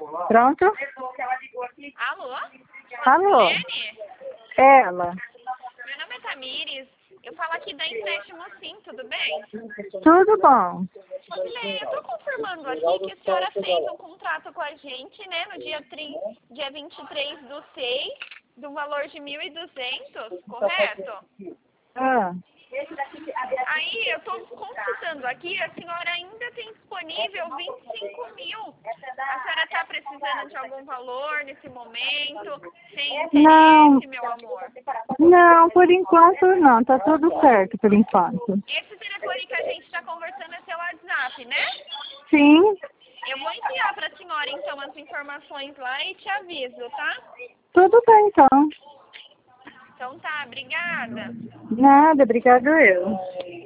Pronto? Alô? Alô? Dani? Ela. Meu nome é Tamires. Eu falo aqui da Empréstimo Sim, tudo bem? Tudo bom? Bem, eu tô confirmando aqui que a senhora fez um contrato com a gente, né, no dia 23/6, do valor de 1.200, correto? Ah, Aí eu tô consultando aqui, a senhora ainda tem disponível 25 mil. A senhora tá precisando de algum valor nesse momento? Tem não, interesse, meu amor? não, por enquanto não, tá tudo certo por enquanto. Esse telefone que a gente está conversando é seu WhatsApp, né? Sim, Eu vou enviar para a senhora, então, as informações lá e te aviso, tá? tudo bem então. Então tá, obrigada. Nada, obrigado eu.